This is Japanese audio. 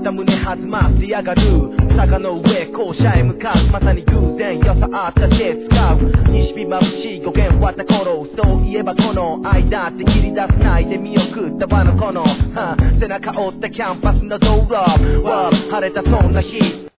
た胸弾ませやがる坂の上校舎へ向かうまさに偶然よさあった手使う西日まぶしい語源わった頃そういえばこの間って切り出すないで見送った場のこの背中折ったキャンパスの道路晴れたそんな日